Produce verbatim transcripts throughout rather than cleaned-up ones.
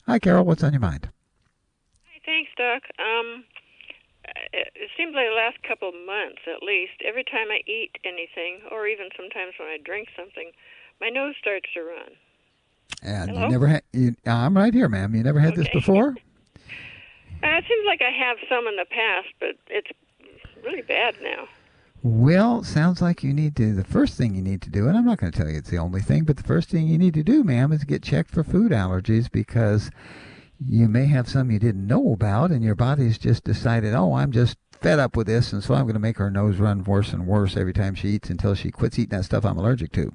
Hi, Carol. What's on your mind? Hi, thanks, Doc. Um, it, it seems like the last couple of months, at least, every time I eat anything, or even sometimes when I drink something, my nose starts to run. And you Hello? never had. You, I'm right here, ma'am. You never had this Okay. before? uh, it seems like I have some in the past, but it's really bad now. Well, sounds like you need to. The first thing you need to do, and I'm not going to tell you it's the only thing, but the first thing you need to do, ma'am, is get checked for food allergies because you may have some you didn't know about, and your body's just decided, oh, I'm just fed up with this, and so I'm going to make her nose run worse and worse every time she eats until she quits eating that stuff I'm allergic to.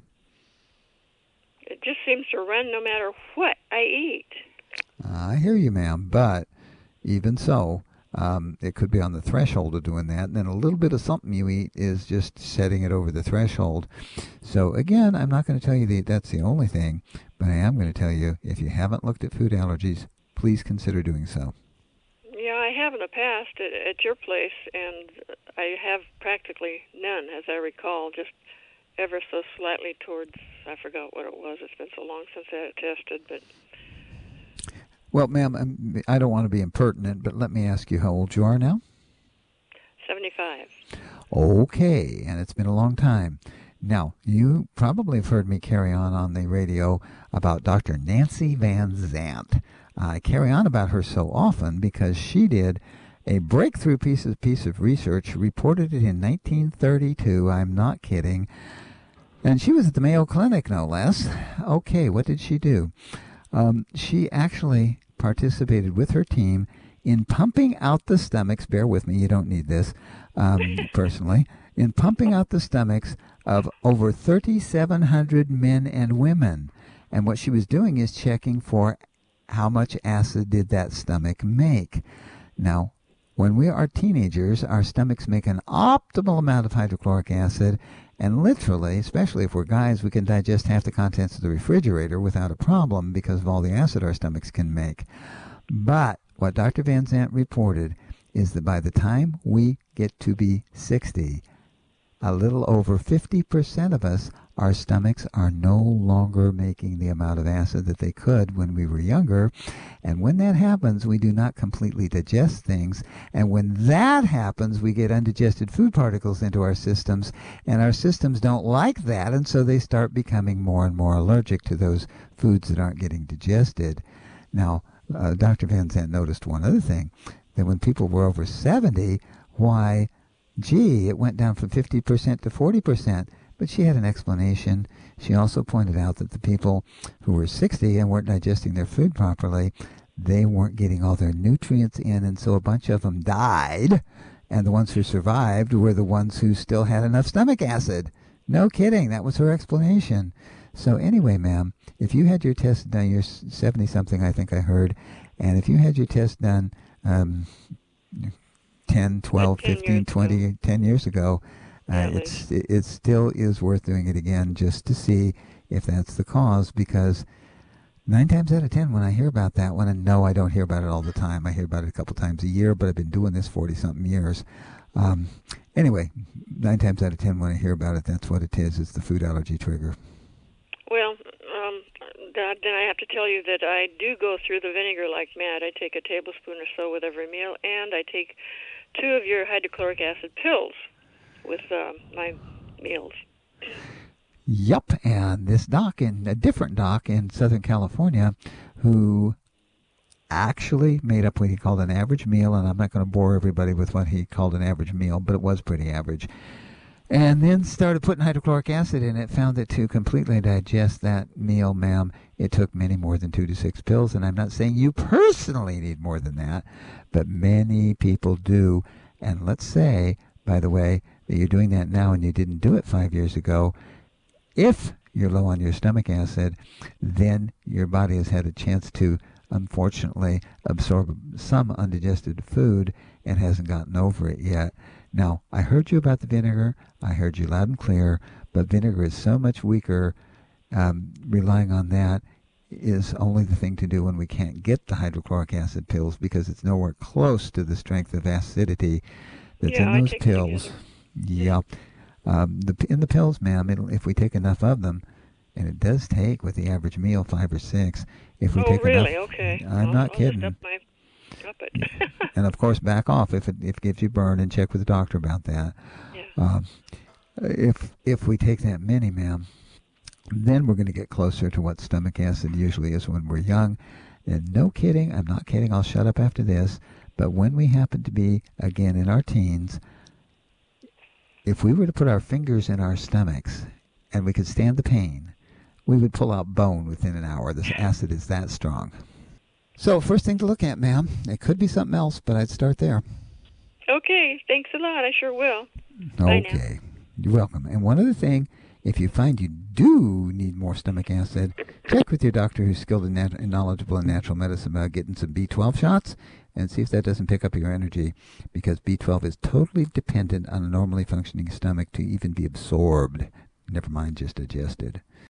It just seems to run no matter what I eat. I hear you, ma'am, but even so, um, it could be on the threshold of doing that. And then a little bit of something you eat is just setting it over the threshold. So, again, I'm not going to tell you that that's the only thing, but I am going to tell you if you haven't looked at food allergies, please consider doing so. Yeah, I have in the past at, at your place, and I have practically none, as I recall, just ever so slightly towards, I forgot what it was. It's been so long since I had it tested, but Well, ma'am, I'm- I don't want to be impertinent, but let me ask you how old you are now? seventy-five. Okay, and it's been a long time. Now, you probably have heard me carry on on the radio about Doctor Nancy Van Zant. I carry on about her so often because she did a breakthrough piece of, piece of research, reported it in nineteen thirty-two. I'm not kidding. And she was at the Mayo Clinic, no less. Okay, what did she do? Um, she actually participated with her team in pumping out the stomachs. Bear with me, you don't need this um, personally. In pumping out the stomachs of over thirty-seven hundred men and women. And what she was doing is checking for how much acid did that stomach make. Now, when we are teenagers, our stomachs make an optimal amount of hydrochloric acid, and literally, especially if we're guys, we can digest half the contents of the refrigerator without a problem because of all the acid our stomachs can make. But what Doctor Van Zant reported is that by the time we get to be sixty, a little over fifty percent of us, our stomachs are no longer making the amount of acid that they could when we were younger. And when that happens, we do not completely digest things. And when that happens, we get undigested food particles into our systems. And our systems don't like that. And so they start becoming more and more allergic to those foods that aren't getting digested. Now, uh, Doctor Van Zandt noticed one other thing, that when people were over seventy, why, gee, it went down from fifty percent to forty percent. But she had an explanation. She also pointed out that the people who were sixty and weren't digesting their food properly, they weren't getting all their nutrients in, and so a bunch of them died. And the ones who survived were the ones who still had enough stomach acid. No kidding. That was her explanation. So anyway, ma'am, if you had your test done, you're seventy-something, I think I heard, and if you had your test done um, ten, But twelve, ten years fifteen, ago, twenty, ten years ago, yeah, uh, at least. it's it, it still is worth doing it again just to see if that's the cause, because nine times out of ten when I hear about that one, and no, I don't hear about it all the time. I hear about it a couple times a year, but I've been doing this forty-something years. Um, anyway, nine times out of ten when I hear about it, that's what it is. It's the food allergy trigger. Well, um, that, then I have to tell you that I do go through the vinegar like mad. I take a tablespoon or so with every meal, and I take two of your hydrochloric acid pills with um, my meals. Yup, and this doc, in a different doc in Southern California, who actually made up what he called an average meal, and I'm not going to bore everybody with what he called an average meal, but it was pretty average. And then started putting hydrochloric acid in it, found that to completely digest that meal, ma'am, it took many more than two to six pills. And I'm not saying you personally need more than that, but many people do. And let's say, by the way, that you're doing that now and you didn't do it five years ago. If you're low on your stomach acid, then your body has had a chance to, unfortunately, absorb some undigested food and hasn't gotten over it yet. Now, I heard you about the vinegar. I heard you loud and clear, but vinegar is so much weaker. Um, relying on that is only the thing to do when we can't get the hydrochloric acid pills, because it's nowhere close to the strength of acidity that's Yeah, in I those take them pills. together. Yeah. Um, the, in the pills, ma'am, it'll, if we take enough of them, And it does take, with the average meal, five or six. If we Oh, take really? enough, Okay. I'm I'll, not I'll kidding. just up my up it. And of course, back off if it if it gives you burn, and check with the doctor about that. Yeah. Um, if if we take that many, ma'am, then we're going to get closer to what stomach acid usually is when we're young. And no kidding, I'm not kidding. I'll shut up after this. But when we happen to be again in our teens, if we were to put our fingers in our stomachs and we could stand the pain, we would pull out bone within an hour. This acid is that strong. So first thing to look at, ma'am, it could be something else, but I'd start there. Okay. Thanks a lot. I sure will. Bye now. Okay. You're welcome. And one other thing, if you find you do need more stomach acid, check with your doctor who's skilled and, nat- and knowledgeable in natural medicine about getting some B twelve shots and see if that doesn't pick up your energy, because B twelve is totally dependent on a normally functioning stomach to even be absorbed, never mind just digested.